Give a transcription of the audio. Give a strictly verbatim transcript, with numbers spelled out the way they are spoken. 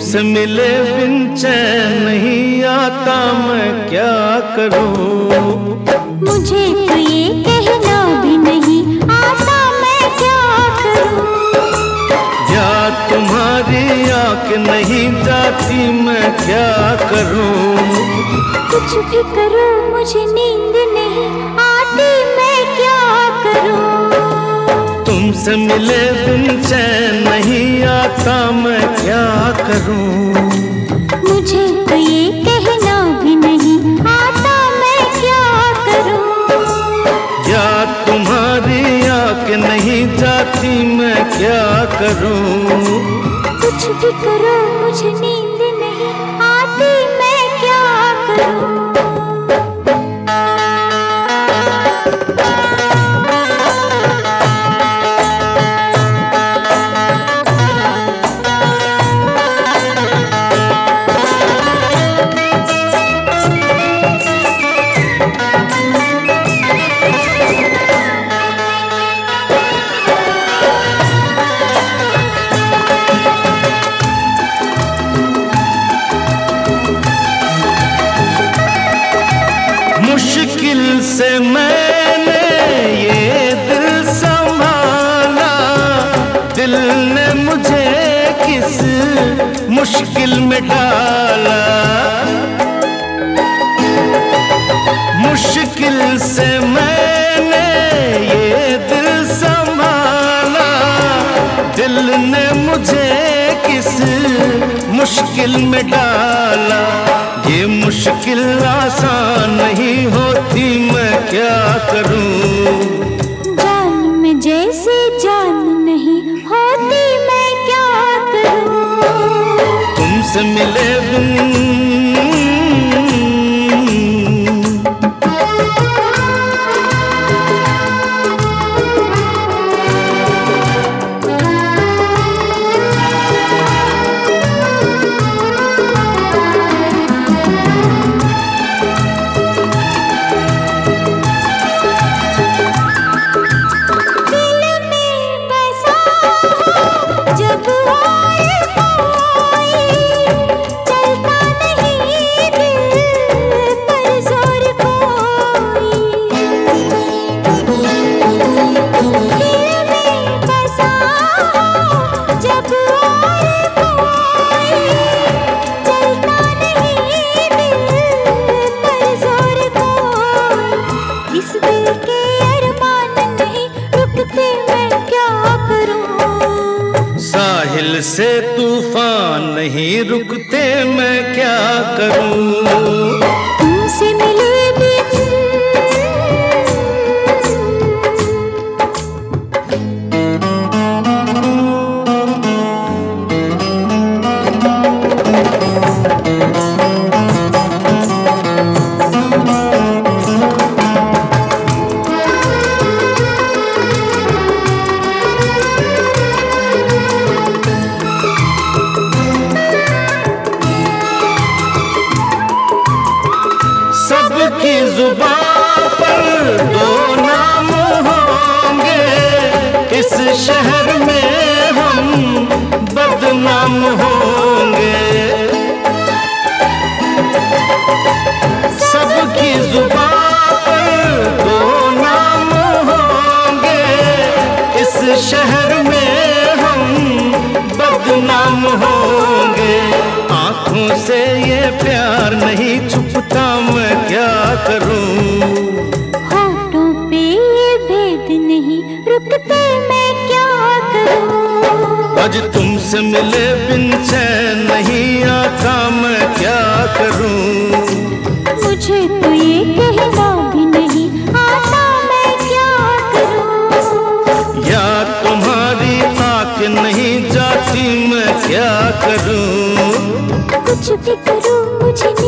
तुमसे मिले बिन चैन नहीं आता, मैं क्या करूं? मुझे तो ये कहना भी नहीं आता, मैं क्या करूं? या तुम्हारी आँख नहीं जाती, मैं क्या करूं? कुछ भी करूं मुझे नींद नहीं आती, मैं क्या करूं? तुमसे मिले बिन चैन नहीं आता, मैं क्या करूं? मुझे तो ये कहना भी नहीं आता, मैं क्या करूं? या तुम्हारी आँख नहीं जाती, मैं क्या करूं? कुछ भी करो मुझे नींद नहीं आती, मैं क्या करूं? मुश्किल से मैंने ये दिल संभाला, दिल ने मुझे किस मुश्किल में डाला। मुश्किल से मैंने ये दिल संभाला, दिल ने मुझे किस मुश्किल में डाला। ये मुश्किल आसान नहीं होती, मैं क्या करूं? जान में जैसे जान नहीं होती, मैं क्या करूं? तुमसे मिले बिन साहिल से तूफान नहीं रुकते, मैं क्या करूं? तुमसे मिले सबकी जुबान पर दो नाम होंगे, इस शहर में हम बदनाम होंगे। सबकी जुबान पर दो नाम होंगे, इस शहर में हम बदनाम होंगे। आँखों से ये प्यार नहीं छुपता, मैं क्या करूं? होठों पे ये भेद नहीं रुकते, मैं क्या करूं? आज तुमसे मिले बिन चैन नहीं आता, मैं क्या करूं? मुझे तो ये कहना भी नहीं आता, मैं क्या करूं? या तुम्हारी आँख नहीं जाती, मैं क्या करूं? कुछ भी करूं मुझे